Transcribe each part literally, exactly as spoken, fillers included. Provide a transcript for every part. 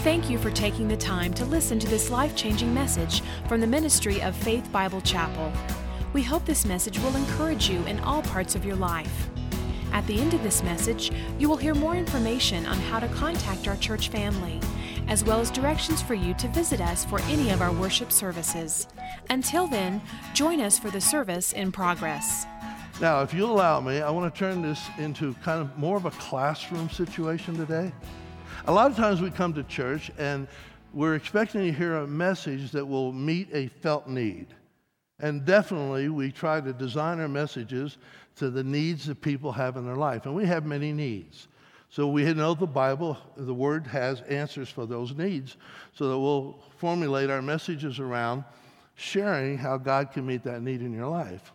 Thank you for taking the time to listen to this life-changing message from the ministry of Faith Bible Chapel. We hope this message will encourage you in all parts of your life. At the end of this message, you will hear more information on how to contact our church family, as well as directions for you to visit us for any of our worship services. Until then, join us for the service in progress. Now, if you'll allow me, I want to turn this into kind of more of a classroom situation today. A lot of times we come to church and we're expecting to hear a message that will meet a felt need. And definitely we try to design our messages to the needs that people have in their life. And we have many needs. So we know the Bible, the Word has answers for those needs, so that we'll formulate our messages around sharing how God can meet that need in your life.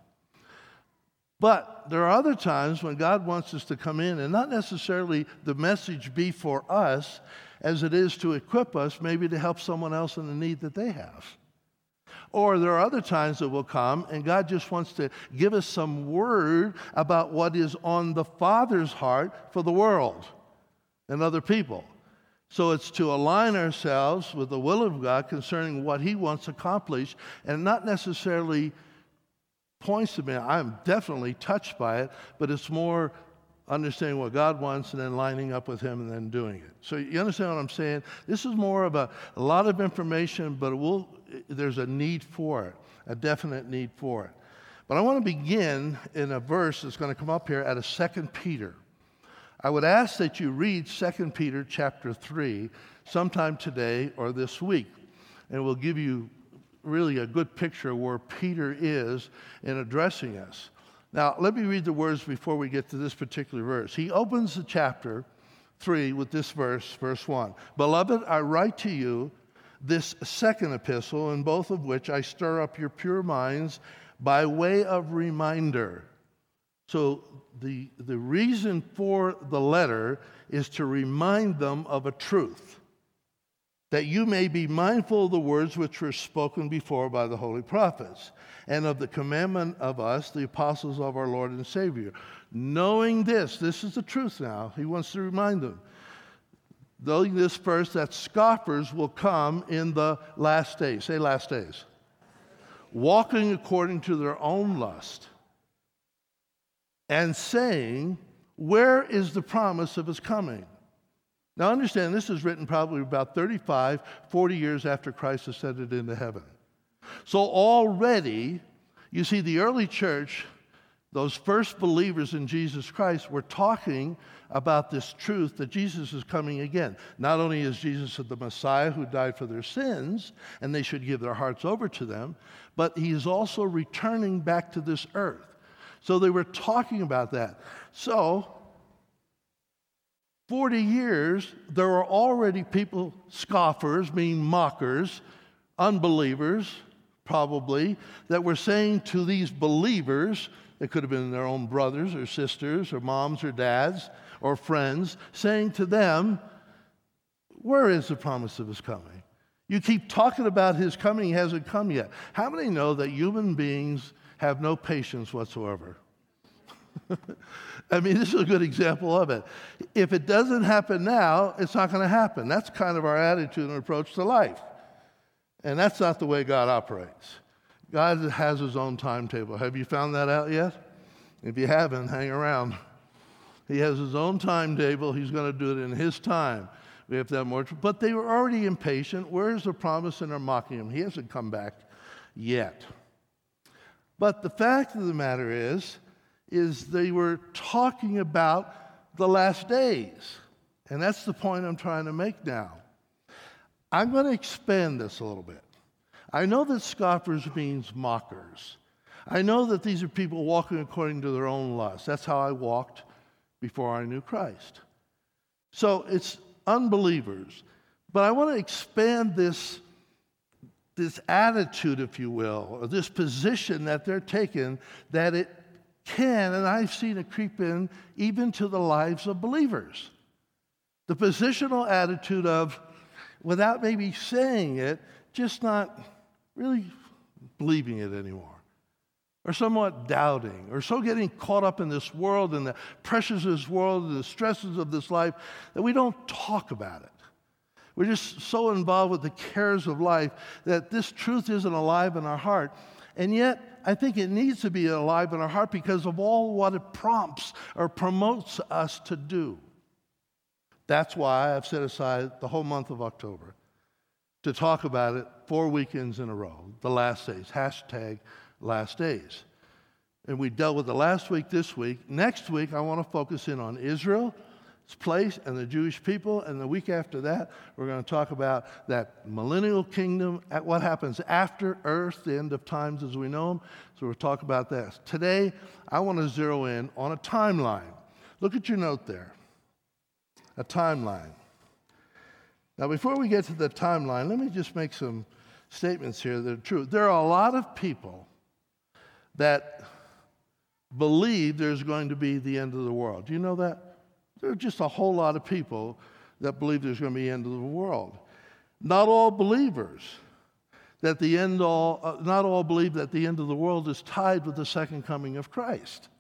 But there are other times when God wants us to come in and not necessarily the message be for us as it is to equip us, maybe to help someone else in the need that they have. Or there are other times that will come and God just wants to give us some word about what is on the Father's heart for the world and other people. So it's to align ourselves with the will of God concerning what He wants accomplished, and not necessarily points to me. I'm definitely touched by it, but it's more understanding what God wants and then lining up with Him and then doing it. So you understand what I'm saying? This is more of a, a lot of information, but it will, there's a need for it, a definite need for it. But I want to begin in a verse that's going to come up here out of Second Peter. I would ask that you read Second Peter chapter three sometime today or this week, and we'll give you really a good picture of where Peter is in addressing us. Now, let me read the words before we get to this particular verse. He opens the chapter three with this verse, verse one. Beloved, I write to you this second epistle, in both of which I stir up your pure minds by way of reminder. So the, the reason for the letter is to remind them of a truth, that you may be mindful of the words which were spoken before by the holy prophets, and of the commandment of us, the apostles of our Lord and Savior. Knowing this, this is the truth now, he wants to remind them. Knowing this first, that scoffers will come in the last days. Say last days. Walking according to their own lust, and saying, where is the promise of His coming? Now understand, this is written probably about thirty-five, forty years after Christ ascended into heaven. So already, you see, the early church, those first believers in Jesus Christ, were talking about this truth that Jesus is coming again. Not only is Jesus the Messiah who died for their sins, and they should give their hearts over to them, but He is also returning back to this earth. So they were talking about that. So forty years, there were already people, scoffers, meaning mockers, unbelievers, probably, that were saying to these believers, it could have been their own brothers or sisters or moms or dads or friends, saying to them, where is the promise of His coming? You keep talking about His coming, He hasn't come yet. How many know that human beings have no patience whatsoever? I mean, this is a good example of it. If it doesn't happen now, it's not going to happen. That's kind of our attitude and approach to life. And that's not the way God operates. God has His own timetable. Have you found that out yet? If you haven't, hang around. He has His own timetable. He's going to do it in His time. We have to have more. But they were already impatient. Where's the promise? And they're mocking Him. He hasn't come back yet. But the fact of the matter is, is they were talking about the last days. And that's the point I'm trying to make now. I'm going to expand this a little bit. I know that scoffers means mockers. I know that these are people walking according to their own lust. That's how I walked before I knew Christ. So it's unbelievers. But I want to expand this, this attitude, if you will, or this position that they're taking, that it can, and I've seen it creep in even to the lives of believers. The positional attitude of, without maybe saying it, just not really believing it anymore, or somewhat doubting, or so getting caught up in this world and the pressures of this world and the stresses of this life that we don't talk about it. We're just so involved with the cares of life that this truth isn't alive in our heart. And yet, I think it needs to be alive in our heart because of all what it prompts or promotes us to do. That's why I've set aside the whole month of October to talk about it four weekends in a row, the last days, hashtag last days. And we dealt with it last week, this week. Next week, I want to focus in on Israel, its place, and the Jewish people. And the week after that, we're going to talk about that millennial kingdom, at what happens after earth, the end of times as we know them. So we'll talk about that. Today, I want to zero in on a timeline. Look at your note there. A timeline. Now, before we get to the timeline, let me just make some statements here that are true. There are a lot of people that believe there's going to be the end of the world. Do you know that? There are just a whole lot of people that believe there's going to be the end of the world. Not all believers that the end all uh, not all believe that the end of the world is tied with the second coming of Christ.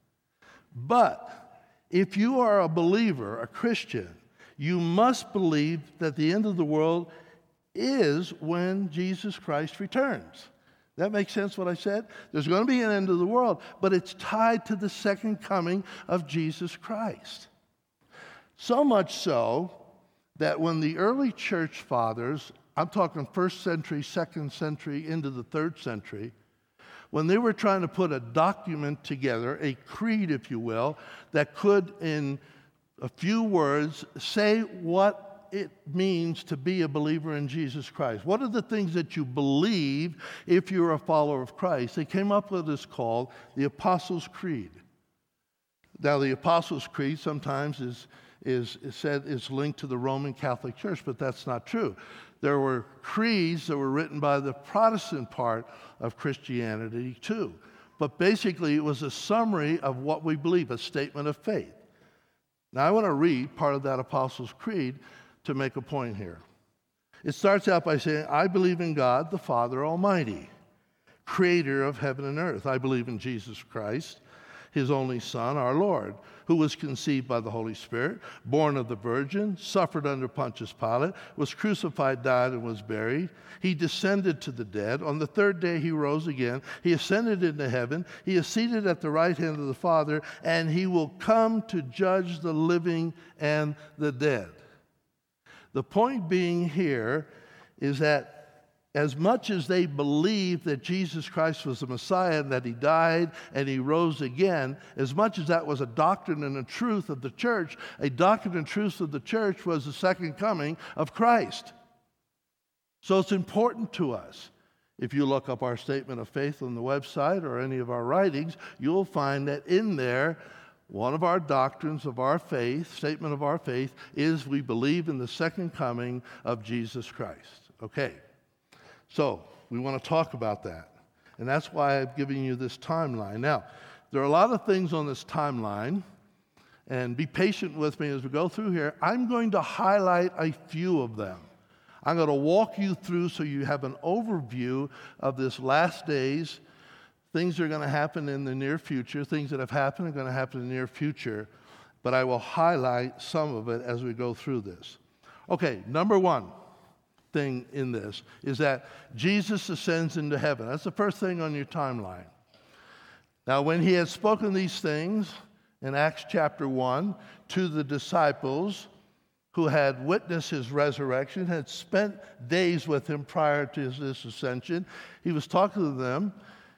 But if you are a believer, a Christian, you must believe that the end of the world is when Jesus Christ returns. That makes sense what I said? There's going to be an end of the world, but it's tied to the second coming of Jesus Christ. So much so that when the early church fathers, I'm talking first century, second century, into the third century, when they were trying to put a document together, a creed, if you will, that could, in a few words, say what it means to be a believer in Jesus Christ. What are the things that you believe if you're a follower of Christ? They came up with this called the Apostles' Creed. Now, the Apostles' Creed sometimes is, is, is said is linked to the Roman Catholic Church, but that's not true. There were creeds that were written by the Protestant part of Christianity too. But basically, it was a summary of what we believe, a statement of faith. Now, I want to read part of that Apostles' Creed to make a point here. It starts out by saying, I believe in God, the Father Almighty, creator of heaven and earth. I believe in Jesus Christ, his only Son, our Lord, who was conceived by the Holy Spirit, born of the Virgin, suffered under Pontius Pilate, was crucified, died, and was buried. He descended to the dead. On the third day he rose again. He ascended into heaven. He is seated at the right hand of the Father, and he will come to judge the living and the dead. The point being here is that as much as they believed that Jesus Christ was the Messiah and that he died and he rose again, as much as that was a doctrine and a truth of the church, a doctrine and truth of the church was the second coming of Christ. So it's important to us. If you look up our statement of faith on the website or any of our writings, you'll find that in there, one of our doctrines of our faith, statement of our faith, is we believe in the second coming of Jesus Christ. Okay. So we want to talk about that. And that's why I've given you this timeline. Now, there are a lot of things on this timeline, and be patient with me as we go through here. I'm going to highlight a few of them. I'm going to walk you through so you have an overview of this last days, things that are going to happen in the near future, things that have happened are going to happen in the near future, but I will highlight some of it as we go through this. Okay, number one thing in this is that Jesus ascends into heaven. That's the first thing on your timeline. Now, when he had spoken these things in Acts chapter one to the disciples who had witnessed his resurrection, had spent days with him prior to his ascension, he was talking to them,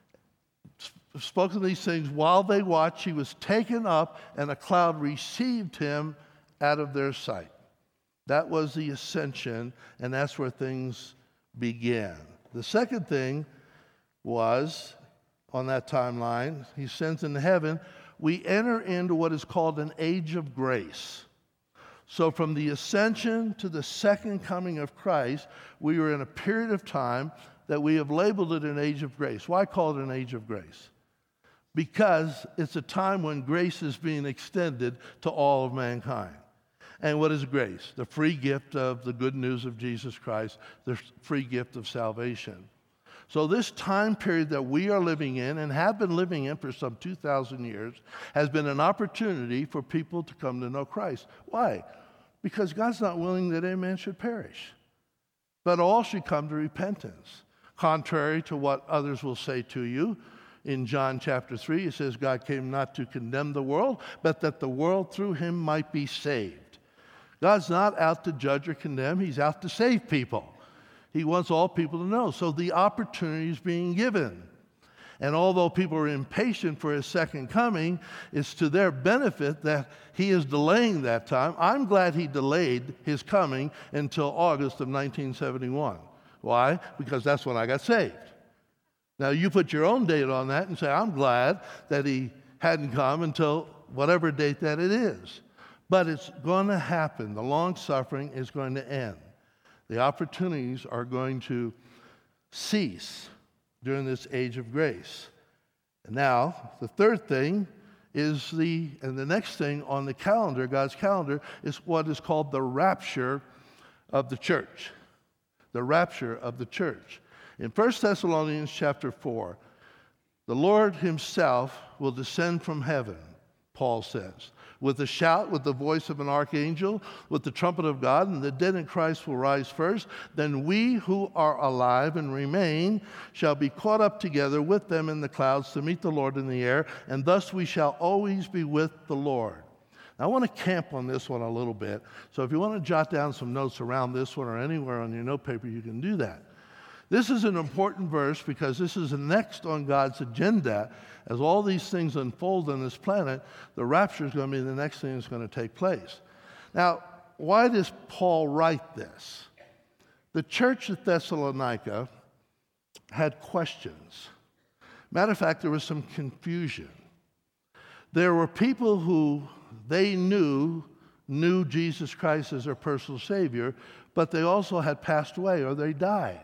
spoken these things while they watched. He was taken up, and a cloud received him out of their sight. That was the ascension, and that's where things began. The second thing was, on that timeline, he ascends into heaven, we enter into what is called an age of grace. So from the ascension to the second coming of Christ, we are in a period of time that we have labeled it an age of grace. Why call it an age of grace? Because it's a time when grace is being extended to all of mankind. And what is grace? The free gift of the good news of Jesus Christ, the free gift of salvation. So this time period that we are living in and have been living in for some two thousand years has been an opportunity for people to come to know Christ. Why? because God's not willing that any man should perish, but all should come to repentance. Contrary to what others will say to you, in John chapter three, it says, God came not to condemn the world, but that the world through him might be saved. God's not out to judge or condemn. He's out to save people. He wants all people to know. So the opportunity is being given. And although people are impatient for his second coming, it's to their benefit that he is delaying that time. I'm glad he delayed his coming until August of nineteen seventy-one. Why? Because that's when I got saved. Now, you put your own date on that and say, I'm glad that he hadn't come until whatever date that it is. But it's going to happen. The long suffering is going to end. The opportunities are going to cease during this age of grace. And now, the third thing is the, and the next thing on the calendar, God's calendar, is what is called the rapture of the church. The rapture of the church. In First Thessalonians chapter four, the Lord himself will descend from heaven, Paul says, with a shout, with the voice of an archangel, with the trumpet of God, and the dead in Christ will rise first. Then we who are alive and remain shall be caught up together with them in the clouds to meet the Lord in the air, and thus we shall always be with the Lord. Now, I want to camp on this one a little bit, so if you want to jot down some notes around this one or anywhere on your note paper, you can do that. This is an important verse because this is next on God's agenda. As all these things unfold on this planet, the rapture is going to be the next thing that's going to take place. Now, why does Paul write this? The church at Thessalonica had questions. Matter of fact, there was some confusion. There were people who they knew knew Jesus Christ as their personal Savior, but they also had passed away or they died.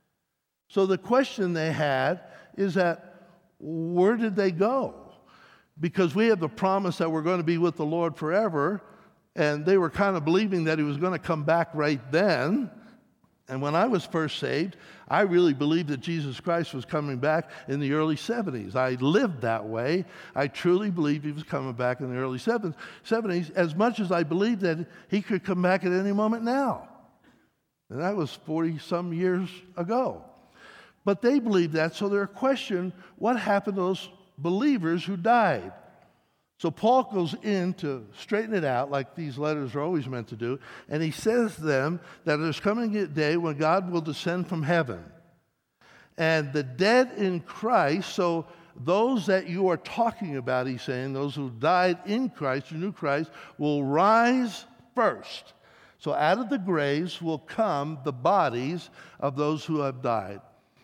So the question they had is that, where did they go? Because we have the promise that we're going to be with the Lord forever, and they were kind of believing that he was going to come back right then. And when I was first saved, I really believed that Jesus Christ was coming back in the early seventies. I lived that way. I truly believed he was coming back in the early seventies, as much as I believed that he could come back at any moment now. And that was forty-some years ago. But they believed that, so their question, what happened to those believers who died? So Paul goes in to straighten it out, like these letters are always meant to do, and he says to them that there's coming a day when God will descend from heaven. And the dead in Christ, so those that you are talking about, he's saying, those who died in Christ, who knew Christ, will rise first. So out of the graves will come the bodies of those who have died.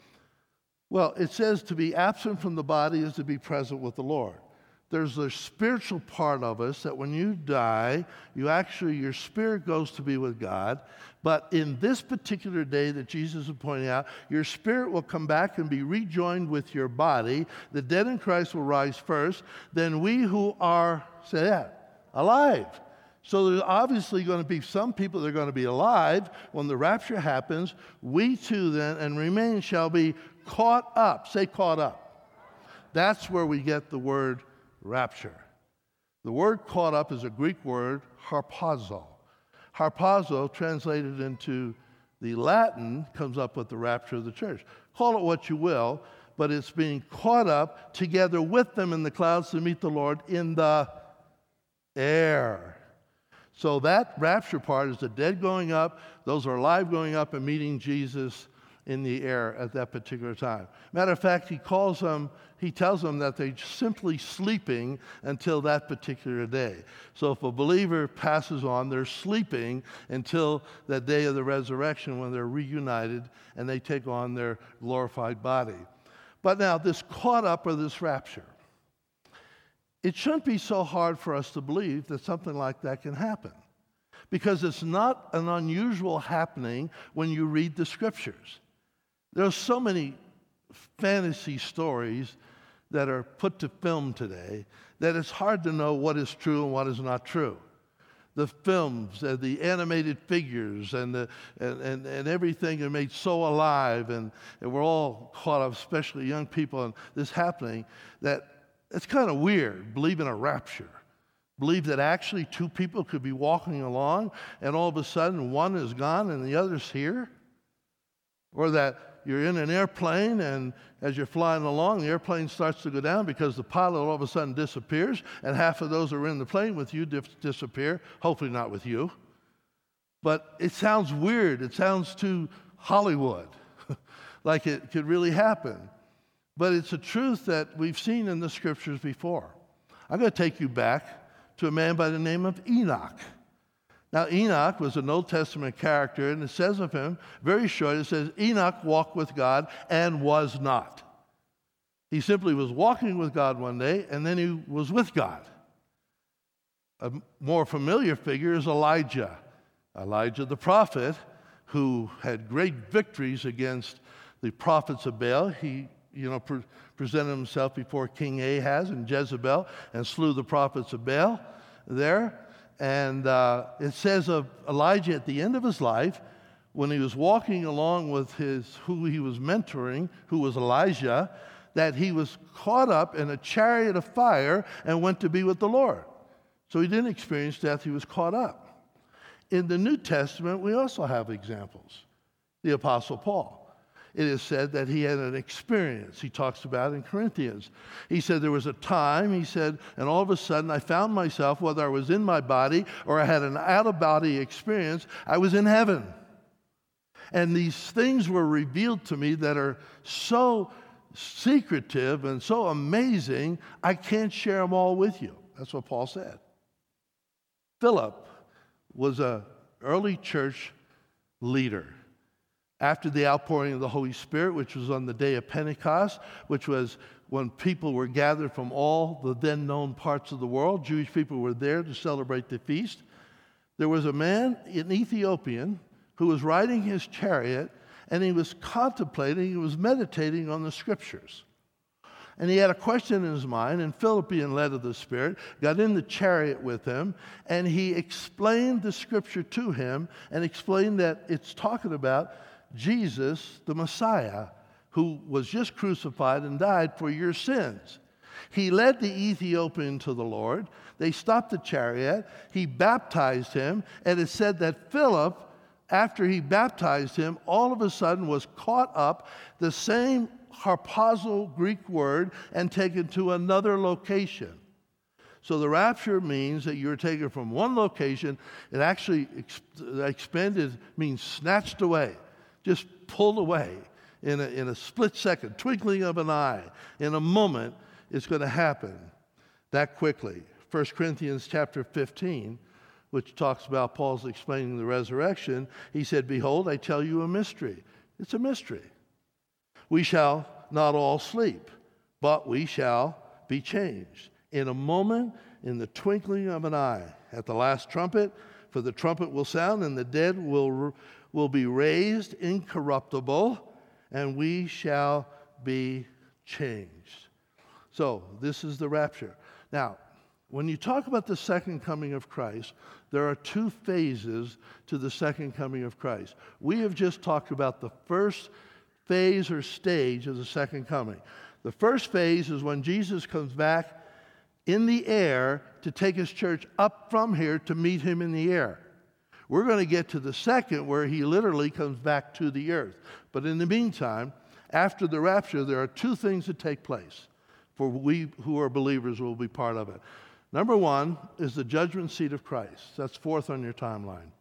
Well, it says to be absent from the body is to be present with the Lord. There's a spiritual part of us that when you die, you actually, your spirit goes to be with God. But in this particular day that Jesus is pointing out, your spirit will come back and be rejoined with your body. The dead in Christ will rise first. Then we who are, say that, alive. So there's obviously going to be some people that are going to be alive when the rapture happens. We too then, and remain, shall be caught up. Say caught up. That's where we get the word rapture. The word caught up is a Greek word, harpazo. Harpazo, translated into the Latin, comes up with the rapture of the church. Call it what you will, but it's being caught up together with them in the clouds to meet the Lord in the air. So that rapture part is the dead going up, those who are alive going up and meeting Jesus in the air at that particular time. Matter of fact, he calls them, he tells them that they're simply sleeping until that particular day. So if a believer passes on, they're sleeping until that day of the resurrection when they're reunited and they take on their glorified body. But now, this caught up or this rapture, it shouldn't be so hard for us to believe that something like that can happen, because it's not an unusual happening when you read the scriptures. There are so many fantasy stories that are put to film today that it's hard to know what is true and what is not true. The films and the animated figures and the and, and, and everything are made so alive, and, and we're all caught up, especially young people, in this happening, that it's kind of weird believing a rapture. believe that actually two people could be walking along and all of a sudden one is gone and the other's here? Or that you're in an airplane and as you're flying along, the airplane starts to go down because the pilot all of a sudden disappears and half of those who are in the plane with you dis- disappear, hopefully not with you. But it sounds weird. It sounds too Hollywood, like it could really happen. But it's a truth that we've seen in the scriptures before. I'm going to take you back to a man by the name of Enoch. Now, Enoch was an Old Testament character, and it says of him, very short, it says, Enoch walked with God and was not. He simply was walking with God one day, and then he was with God. A more familiar figure is Elijah. Elijah the prophet, who had great victories against the prophets of Baal. He, you know, pre- presented himself before King Ahaz and Jezebel and slew the prophets of Baal there. And uh, it says of Elijah at the end of his life, when he was walking along with his who he was mentoring, who was Elijah, that he was caught up in a chariot of fire and went to be with the Lord. So he didn't experience death, he was caught up. In the New Testament, we also have examples. The Apostle Paul. It is said that he had an experience. He talks about in Corinthians. He said there was a time, he said, and all of a sudden I found myself, whether I was in my body or I had an out-of-body experience, I was in heaven. And these things were revealed to me that are so secretive and so amazing, I can't share them all with you. That's what Paul said. Philip was an early church leader. After the outpouring of the Holy Spirit, which was on the day of Pentecost, which was when people were gathered from all the then known parts of the world, Jewish people were there to celebrate the feast. There was a man, an Ethiopian, who was riding his chariot, and he was contemplating, he was meditating on the scriptures. And he had a question in his mind, and Philip, being led of the Spirit, got in the chariot with him, and he explained the scripture to him and explained that it's talking about Jesus, the Messiah, who was just crucified and died for your sins. He led the Ethiopian to the Lord. They stopped the chariot. He baptized him, and it said that Philip, after he baptized him, all of a sudden was caught up, the same harpazo Greek word, and taken to another location. So the rapture means that you're taken from one location. It actually exp- expanded means snatched away, just pulled away in a, in a split second, twinkling of an eye. In a moment, it's going to happen that quickly. First Corinthians chapter fifteen, which talks about Paul's explaining the resurrection, he said, "Behold, I tell you a mystery." It's a mystery. We shall not all sleep, but we shall be changed. In a moment, in the twinkling of an eye, at the last trumpet, for the trumpet will sound, and the dead will, will be raised incorruptible, and we shall be changed. So, this is the rapture. Now, when you talk about the second coming of Christ, there are two phases to the second coming of Christ. We have just talked about the first phase or stage of the second coming. The first phase is when Jesus comes back in the air to take his church up from here to meet him in the air. We're going to get to the second where he literally comes back to the earth. But in the meantime, after the rapture, there are two things that take place. For we who are believers will be part of it. Number one is the judgment seat of Christ. That's fourth on your timeline.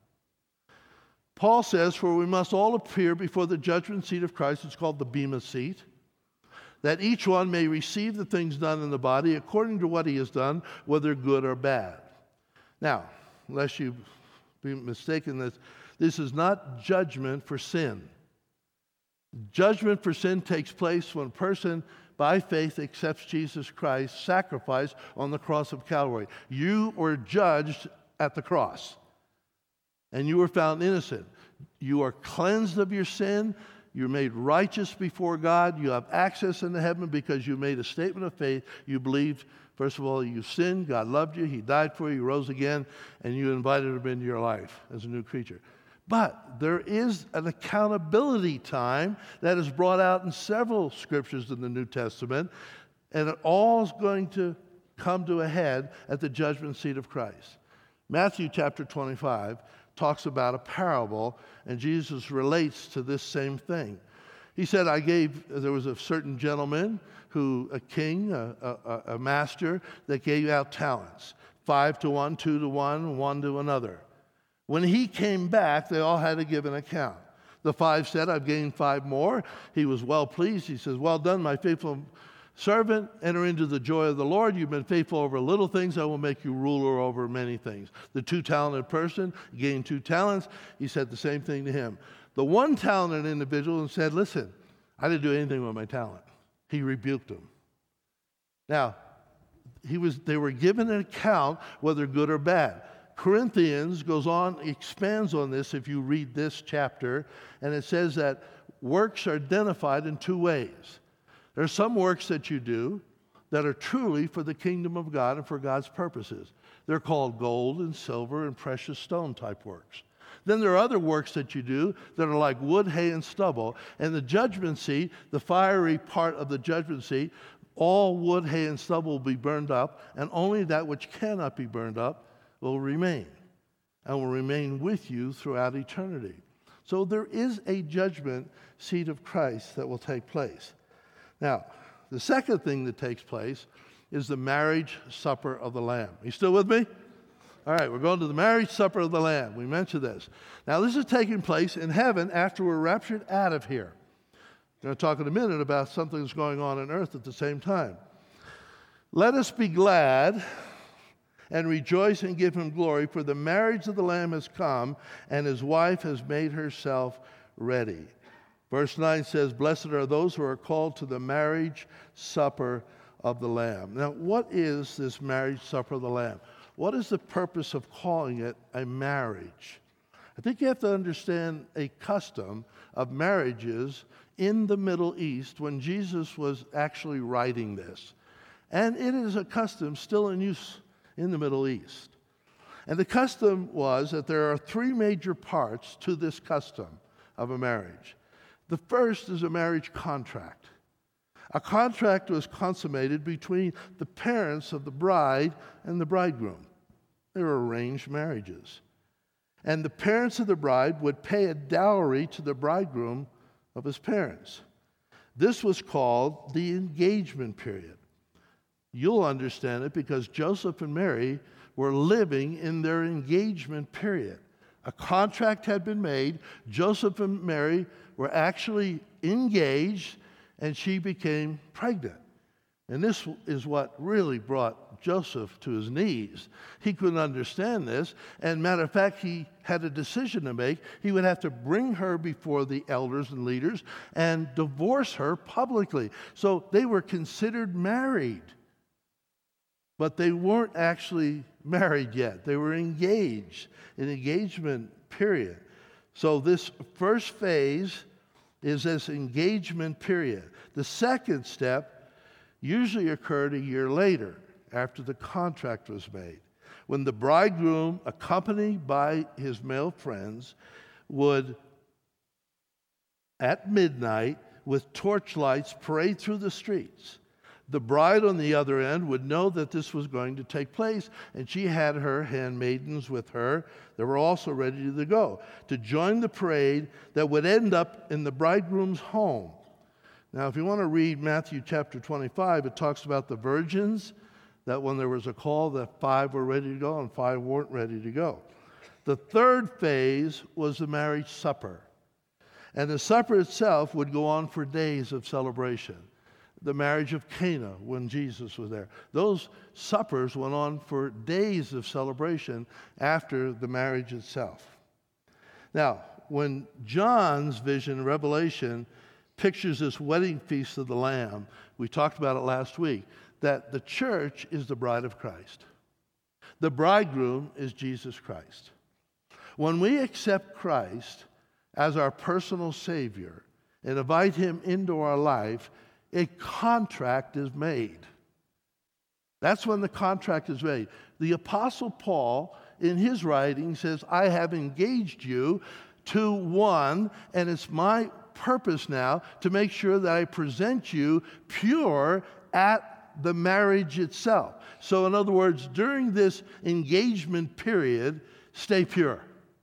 Paul says, "For we must all appear before the judgment seat of Christ," it's called the Bema seat, "that each one may receive the things done in the body according to what he has done, whether good or bad." Now, lest you be mistaken, that this is not judgment for sin. Judgment for sin takes place when a person, by faith, accepts Jesus Christ's sacrifice on the cross of Calvary. You were judged at the cross, and you were found innocent. You are cleansed of your sin. You're made righteous before God. You have access into heaven because you made a statement of faith. You believed, first of all, you sinned. God loved you. He died for you. He rose again, and you invited him into your life as a new creature. But there is an accountability time that is brought out in several scriptures in the New Testament, and it all is going to come to a head at the judgment seat of Christ. Matthew chapter twenty-five talks about a parable, and Jesus relates to this same thing. He said, I gave, there was a certain gentleman who, a king, a, a, a master, that gave out talents. Five to one, two to one, one to another. When he came back, they all had to give an account. The five said, I've gained five more. He was well pleased. He says, well done, my faithful servant. Enter into the joy of the Lord. You've been faithful over little things. I will make you ruler over many things. The two-talented person gained two talents. He said the same thing to him. The one-talented individual said, listen, I didn't do anything with my talent. He rebuked him. Now, he was, they were given an account, whether good or bad. Corinthians goes on, expands on this if you read this chapter, and it says that works are identified in two ways. There are some works that you do that are truly for the kingdom of God and for God's purposes. They're called gold and silver and precious stone type works. Then there are other works that you do that are like wood, hay, and stubble. And the judgment seat, the fiery part of the judgment seat, all wood, hay, and stubble will be burned up, and only that which cannot be burned up will remain, and will remain with you throughout eternity. So there is a judgment seat of Christ that will take place. Now, the second thing that takes place is the marriage supper of the Lamb. Are you still with me? All right, we're going to the marriage supper of the Lamb. We mentioned this. Now, this is taking place in heaven after we're raptured out of here. We're going to talk in a minute about something that's going on on earth at the same time. Let us be glad and rejoice and give him glory, for the marriage of the Lamb has come, and his wife has made herself ready. Verse nine says, blessed are those who are called to the marriage supper of the Lamb. Now, what is this marriage supper of the Lamb? What is the purpose of calling it a marriage? I think you have to understand a custom of marriages in the Middle East when Jesus was actually writing this. And it is a custom still in use in the Middle East. And the custom was that there are three major parts to this custom of a marriage. The first is a marriage contract. A contract was consummated between the parents of the bride and the bridegroom. They were arranged marriages. And the parents of the bride would pay a dowry to the bridegroom of his parents. This was called the engagement period. You'll understand it because Joseph and Mary were living in their engagement period. A contract had been made. Joseph and Mary were actually engaged, and she became pregnant. And this is what really brought Joseph to his knees. He couldn't understand this. And matter of fact, he had a decision to make. He would have to bring her before the elders and leaders and divorce her publicly. So they were considered married. But they weren't actually married yet. They were engaged, an engagement period. So this first phase is this engagement period. The second step usually occurred a year later, after the contract was made, when the bridegroom, accompanied by his male friends, would, at midnight, with torchlights, parade through the streets. The bride on the other end would know that this was going to take place, and she had her handmaidens with her that were also ready to go, to join the parade that would end up in the bridegroom's home. Now, if you want to read Matthew chapter twenty-five, it talks about the virgins, that when there was a call, that five were ready to go and five weren't ready to go. The third phase was the marriage supper. And the supper itself would go on for days of celebration. The marriage of Cana when Jesus was there. Those suppers went on for days of celebration after the marriage itself. Now, when John's vision, Revelation, pictures this wedding feast of the Lamb, we talked about it last week, that the church is the bride of Christ. The bridegroom is Jesus Christ. When we accept Christ as our personal Savior and invite him into our life, a contract is made. That's when the contract is made. The Apostle Paul, in his writing, says, I have engaged you to one, and it's my purpose now to make sure that I present you pure at the marriage itself. So in other words, during this engagement period, stay pure.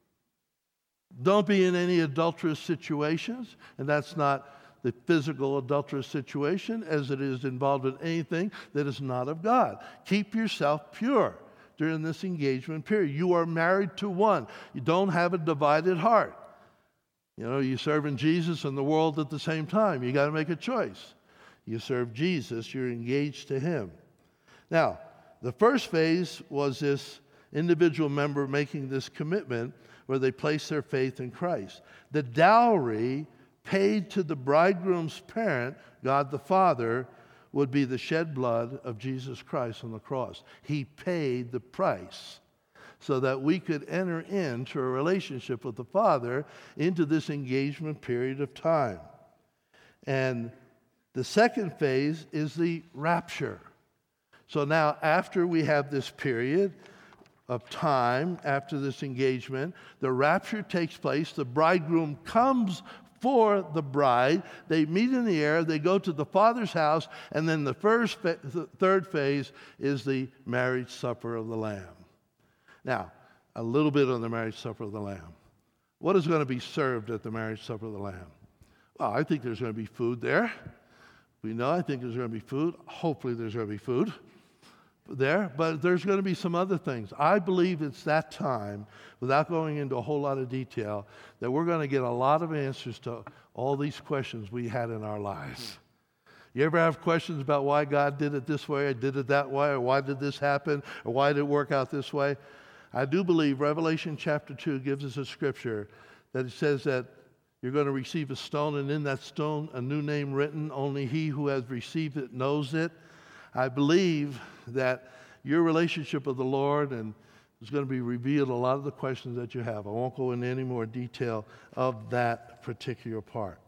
Don't be in any adulterous situations, and that's not the physical adulterous situation as it is involved in anything that is not of God. Keep yourself pure during this engagement period. You are married to one. You don't have a divided heart. You know, you serving Jesus and the world at the same time. You got to make a choice. You serve Jesus, you're engaged to him. Now, the first phase was this individual member making this commitment where they place their faith in Christ. The dowry paid to the bridegroom's parent, God the Father, would be the shed blood of Jesus Christ on the cross. He paid the price so that we could enter into a relationship with the Father into this engagement period of time. And the second phase is the rapture. So now, after we have this period of time, after this engagement, the rapture takes place. The bridegroom comes for the bride. They meet in the air. They go to the Father's house. And then the first, fa- the third phase is the marriage supper of the Lamb. Now, a little bit on the marriage supper of the Lamb. What is going to be served at the marriage supper of the Lamb? Well, I think there's going to be food there. We know, I think there's going to be food. Hopefully there's going to be food there, but there's going to be some other things. I believe it's that time, without going into a whole lot of detail, that we're going to get a lot of answers to all these questions we had in our lives. You ever have questions about why God did it this way or did it that way, or why did this happen, or why did it work out this way? I do believe Revelation chapter two gives us a scripture that it says that you're going to receive a stone, and in that stone a new name written. Only he who has received it knows it. I believe that your relationship with the Lord and is going to be revealed a lot of the questions that you have. I won't go into any more detail of that particular part.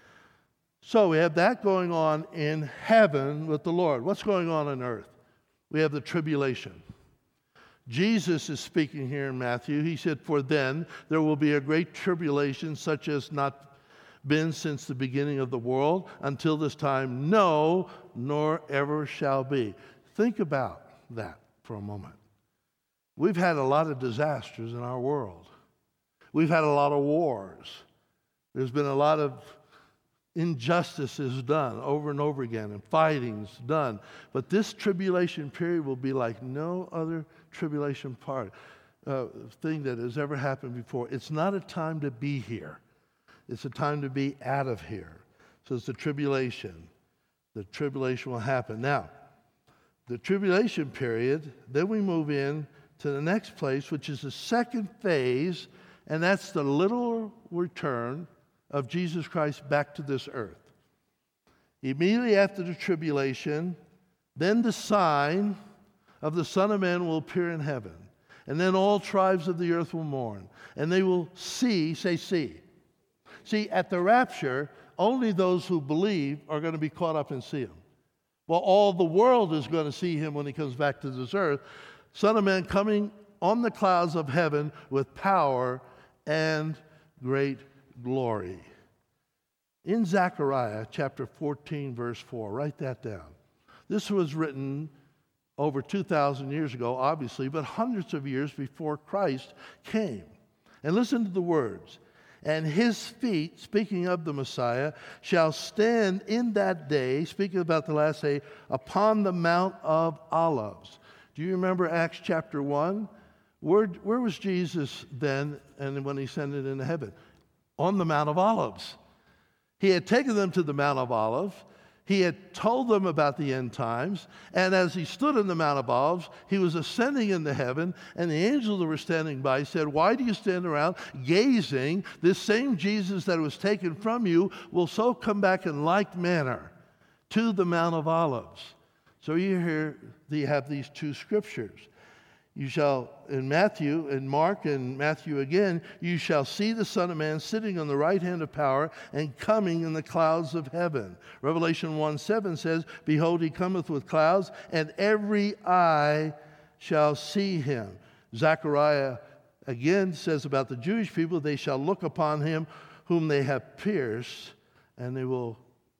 So we have that going on in heaven with the Lord. What's going on on earth? We have the tribulation. Jesus is speaking here in Matthew. He said, "For then there will be a great tribulation such as not been since the beginning of the world until this time, no, nor ever shall be." Think about that for a moment. We've had a lot of disasters in our world. We've had a lot of wars. There's been a lot of injustices done over and over again, and fightings done. But this tribulation period will be like no other tribulation part uh, thing that has ever happened before. It's not a time to be here. It's a time to be out of here. So it's the tribulation. The tribulation will happen. Now, the tribulation period, then we move in to the next place, which is the second phase, and that's the literal return of Jesus Christ back to this earth. Immediately after the tribulation, then the sign of the Son of Man will appear in heaven, and then all tribes of the earth will mourn, and they will see, say see. See, at the rapture, only those who believe are going to be caught up and see him. Well, all the world is going to see him when he comes back to this earth. Son of Man coming on the clouds of heaven with power and great glory. In Zechariah chapter fourteen, verse four, write that down. This was written over two thousand years ago, obviously, but hundreds of years before Christ came. And listen to the words. "And his feet," speaking of the Messiah, "shall stand in that day," speaking about the last day, "upon the Mount of Olives." Do you remember Acts chapter one? Where, where was Jesus then and when he ascended into heaven? On the Mount of Olives. He had taken them to the Mount of Olives. He had told them about the end times, and as he stood on the Mount of Olives, he was ascending into heaven, and the angels that were standing by said, "Why do you stand around gazing? This same Jesus that was taken from you will so come back in like manner to the Mount of Olives." So you hear, you have these two scriptures. You shall, in Matthew, in Mark, and Matthew again, "You shall see the Son of Man sitting on the right hand of power and coming in the clouds of heaven." Revelation one seven says, "Behold, he cometh with clouds, and every eye shall see him." Zechariah again says about the Jewish people, "They shall look upon him whom they have pierced, and they will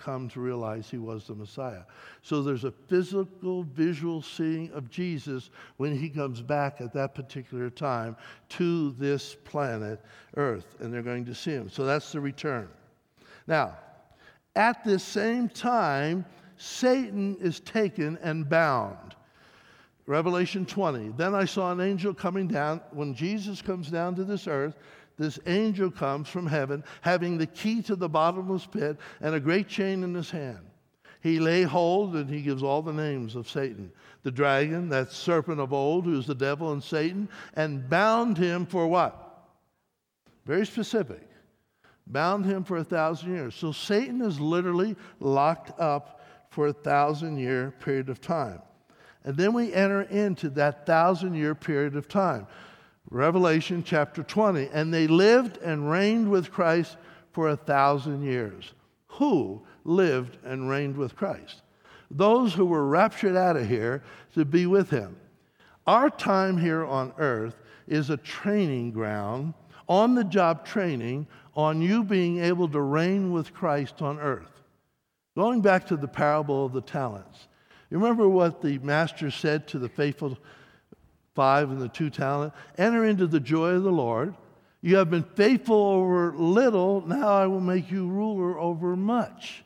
come to realize he was the Messiah. So there's a physical, visual seeing of Jesus when he comes back at that particular time to this planet Earth, and they're going to see him. So that's the return. Now, at this same time, Satan is taken and bound. Revelation twenty, then I saw an angel coming down. When Jesus comes down to this earth, this angel comes from heaven, having the key to the bottomless pit and a great chain in his hand. He lay hold, and he gives all the names of Satan, the dragon, that serpent of old, who's the devil and Satan, and bound him for what? Very specific. Bound him for a thousand years. So Satan is literally locked up for a thousand-year period of time. And then we enter into that thousand-year period of time. Revelation chapter twenty. And they lived and reigned with Christ for a thousand years. Who lived and reigned with Christ? Those who were raptured out of here to be with him. Our time here on earth is a training ground, on-the-job training on you being able to reign with Christ on earth. Going back to the parable of the talents. You remember what the master said to the faithful five and the two talents? Enter into the joy of the Lord. You have been faithful over little, now I will make you ruler over much.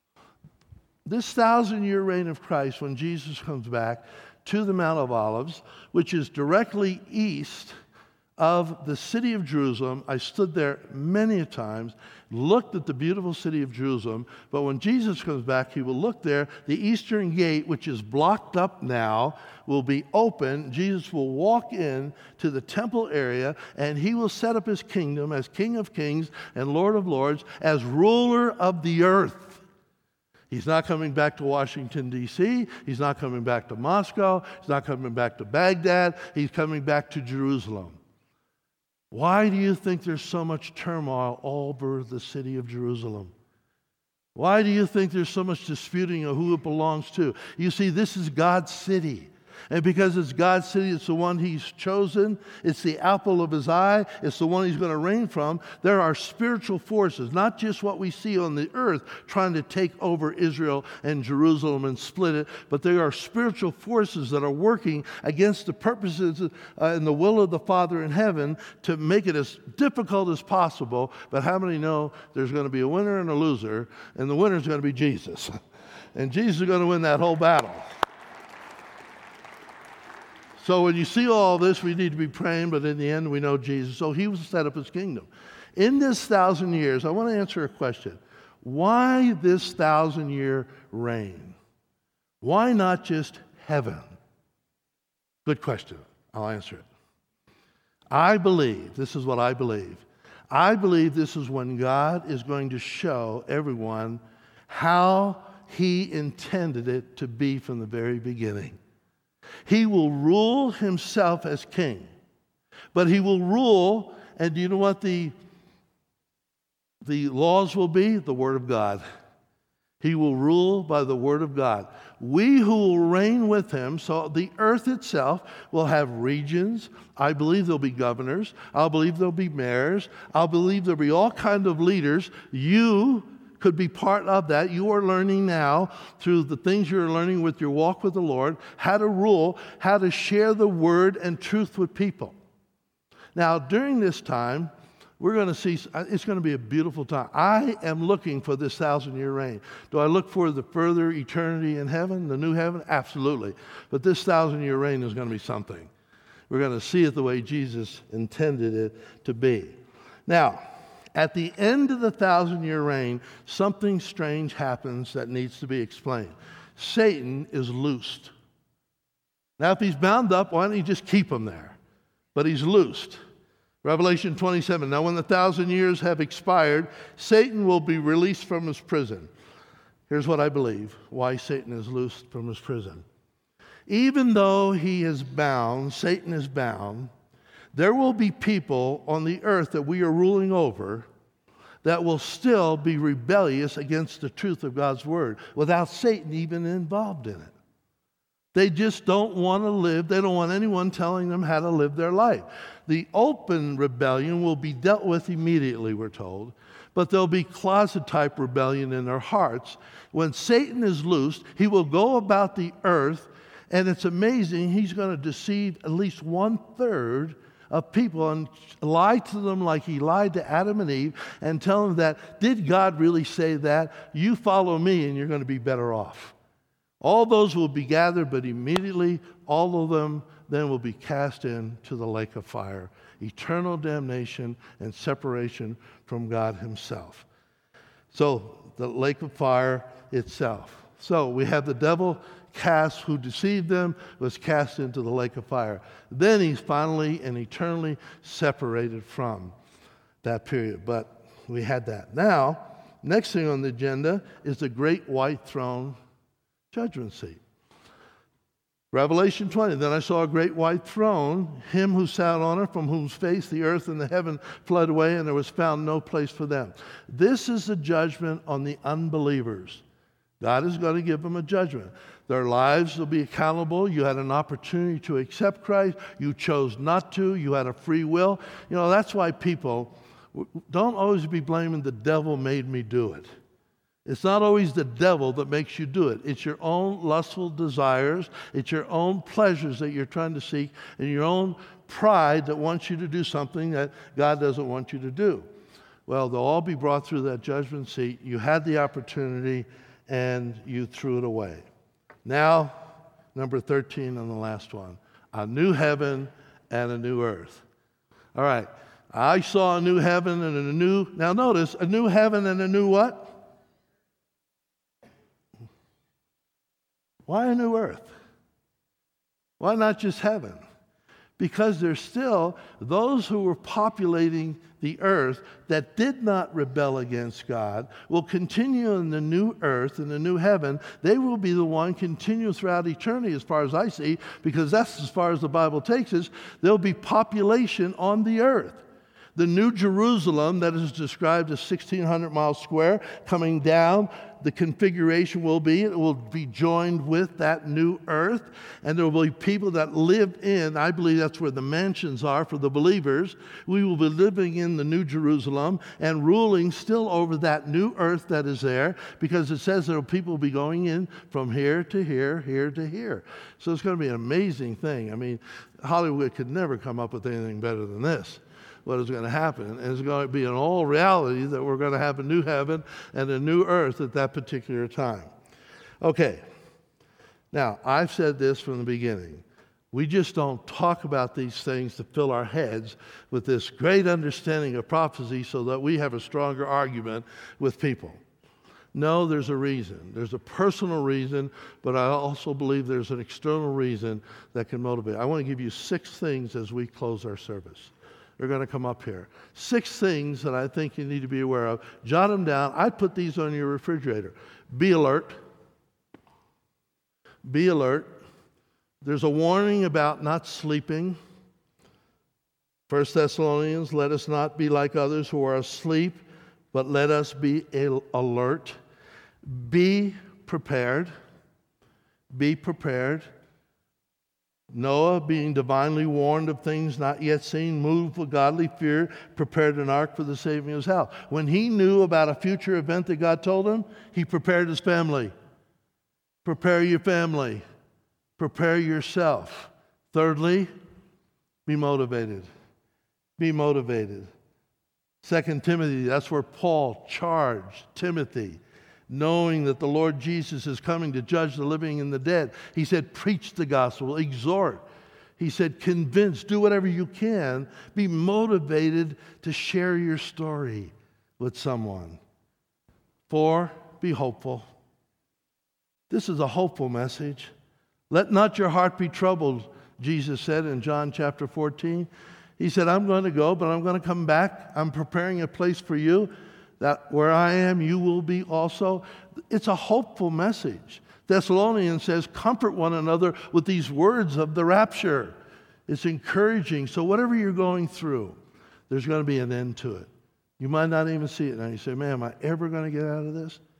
This thousand-year reign of Christ, when Jesus comes back to the Mount of Olives, which is directly east of the city of Jerusalem. I stood there many a times, looked at the beautiful city of Jerusalem, but when Jesus comes back, he will look there. The eastern gate, which is blocked up now, will be open. Jesus will walk in to the temple area, and he will set up his kingdom as King of Kings and Lord of Lords, as ruler of the earth. He's not coming back to Washington, D C He's not coming back to Moscow. He's not coming back to Baghdad. He's coming back to Jerusalem. Why do you think there's so much turmoil all over the city of Jerusalem? Why do you think there's so much disputing of who it belongs to? You see, this is God's city. And because it's God's city, it's the one he's chosen. It's the apple of his eye. It's the one he's going to reign from. There are spiritual forces, not just what we see on the earth trying to take over Israel and Jerusalem and split it, but there are spiritual forces that are working against the purposes uh, and the will of the Father in heaven to make it as difficult as possible. But how many know there's going to be a winner and a loser, and the winner is going to be Jesus. And Jesus is going to win that whole battle. So when you see all this, we need to be praying, but in the end, we know Jesus. So he will set up his kingdom. In this thousand years, I want to answer a question. Why this thousand-year reign? Why not just heaven? Good question. I'll answer it. I believe, this is what I believe. I believe this is when God is going to show everyone how he intended it to be from the very beginning. He will rule himself as king. But he will rule, and do you know what the, the laws will be? The Word of God. He will rule by the Word of God. We who will reign with him, so the earth itself will have regions. I believe there'll be governors. I believe there'll be mayors. I believe there'll be all kinds of leaders. You could be part of that. You are learning now through the things you're learning with your walk with the Lord, how to rule, how to share the word and truth with people. Now, during this time, we're going to see, it's going to be a beautiful time. I am looking for this thousand-year reign. Do I look for the further eternity in heaven, the new heaven? Absolutely. But this thousand-year reign is going to be something. We're going to see it the way Jesus intended it to be. Now, at the end of the thousand-year reign, something strange happens that needs to be explained. Satan is loosed. Now, if he's bound up, why don't you just keep him there? But he's loosed. Revelation twenty-seven, now when the thousand years have expired, Satan will be released from his prison. Here's what I believe, why Satan is loosed from his prison. Even though he is bound, Satan is bound, there will be people on the earth that we are ruling over that will still be rebellious against the truth of God's word without Satan even involved in it. They just don't want to live. They don't want anyone telling them how to live their life. The open rebellion will be dealt with immediately, we're told, but there'll be closet-type rebellion in their hearts. When Satan is loosed, he will go about the earth, and it's amazing, he's going to deceive at least one-third of people and lie to them like he lied to Adam and Eve and tell them that, did God really say that? You follow me and you're going to be better off. All those will be gathered, but immediately all of them then will be cast into the lake of fire, eternal damnation and separation from God himself. So the lake of fire itself. So we have the devil cast, who deceived them, was cast into the lake of fire. Then he's finally and eternally separated from that period. But we had that. Now, next thing on the agenda is the great white throne judgment seat. Revelation twenty, then I saw a great white throne, him who sat on it, from whose face the earth and the heaven fled away, and there was found no place for them. This is the judgment on the unbelievers. God is going to give them a judgment. Their lives will be accountable. You had an opportunity to accept Christ. You chose not to. You had a free will. You know, that's why people don't always be blaming the devil made me do it. It's not always the devil that makes you do it. It's your own lustful desires. It's your own pleasures that you're trying to seek, and your own pride that wants you to do something that God doesn't want you to do. Well, they'll all be brought through that judgment seat. You had the opportunity, and you threw it away. Now, number thirteen on the last one, a new heaven and a new earth. All right, I saw a new heaven and a new, now notice, a new heaven and a new what? Why a new earth? Why not just heaven? Because there's still those who were populating the earth that did not rebel against God will continue in the new earth, in the new heaven. They will be the one continue throughout eternity, as far as I see, because that's as far as the Bible takes us. There'll be population on the earth. The New Jerusalem, that is described as sixteen hundred miles square, coming down, the configuration will be, it will be joined with that new earth, and there will be people that live in, I believe that's where the mansions are for the believers. We will be living in the New Jerusalem and ruling still over that new earth that is there, because it says there will people be going in from here to here, here to here. So it's going to be an amazing thing. I mean, Hollywood could never come up with anything better than this. What is going to happen. And it's going to be in all reality that we're going to have a new heaven and a new earth at that particular time. Okay. Now, I've said this from the beginning. We just don't talk about these things to fill our heads with this great understanding of prophecy so that we have a stronger argument with people. No, there's a reason. There's a personal reason, but I also believe there's an external reason that can motivate. I want to give you six things as we close our service. They're going to come up here. Six things that I think you need to be aware of. Jot them down. I put these on your refrigerator. Be alert. Be alert. There's a warning about not sleeping. First Thessalonians, let us not be like others who are asleep, but let us be alert. Be prepared. Be prepared. Noah, being divinely warned of things not yet seen, moved with godly fear, prepared an ark for the saving of his house. When he knew about a future event that God told him, he prepared his family. Prepare your family. Prepare yourself. Thirdly, be motivated. Be motivated. Second Timothy, that's where Paul charged Timothy, knowing that the Lord Jesus is coming to judge the living and the dead. He said, preach the gospel, exhort. He said, convince, do whatever you can. Be motivated to share your story with someone. Four, be hopeful. This is a hopeful message. Let not your heart be troubled, Jesus said in John chapter fourteen. He said, I'm going to go, but I'm going to come back. I'm preparing a place for you, that where I am, you will be also. It's a hopeful message. Thessalonians says, comfort one another with these words of the rapture. It's encouraging. So whatever you're going through, there's going to be an end to it. You might not even see it now. You say, man, am I ever going to get out of this?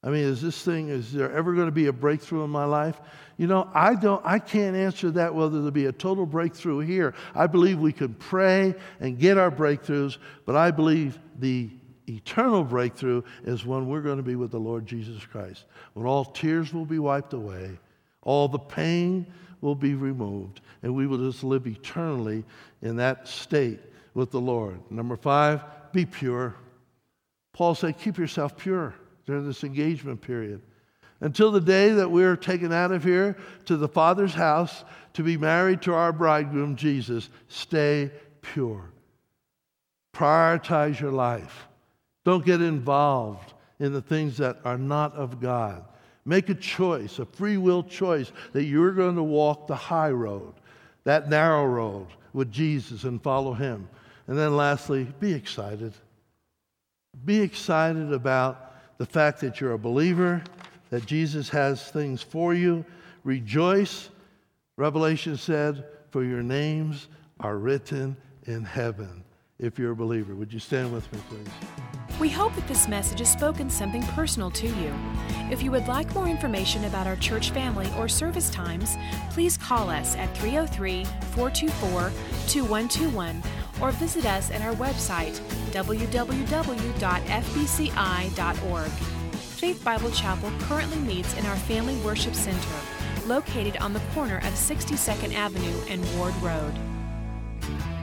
I mean, is this thing, is there ever going to be a breakthrough in my life? You know, I don't, I can't answer that whether there'll be a total breakthrough here. I believe we can pray and get our breakthroughs, but I believe the eternal breakthrough is when we're going to be with the Lord Jesus Christ, when all tears will be wiped away, all the pain will be removed, and we will just live eternally in that state with the Lord. Number five, be pure. Paul said, keep yourself pure during this engagement period, until the day that we're taken out of here to the Father's house to be married to our bridegroom, Jesus. Stay pure. Prioritize your life. Don't get involved in the things that are not of God. Make a choice, a free will choice, that you're going to walk the high road, that narrow road with Jesus and follow Him. And then lastly, be excited. Be excited about the fact that you're a believer, that Jesus has things for you. Rejoice. Revelation said, for your names are written in heaven. If you're a believer, would you stand with me, please? We hope that this message has spoken something personal to you. If you would like more information about our church family or service times, please call us at three oh three, four two four, two one two one or visit us at our website, w w w dot f b c i dot org. Faith Bible Chapel currently meets in our Family Worship Center, located on the corner of sixty-second Avenue and Ward Road.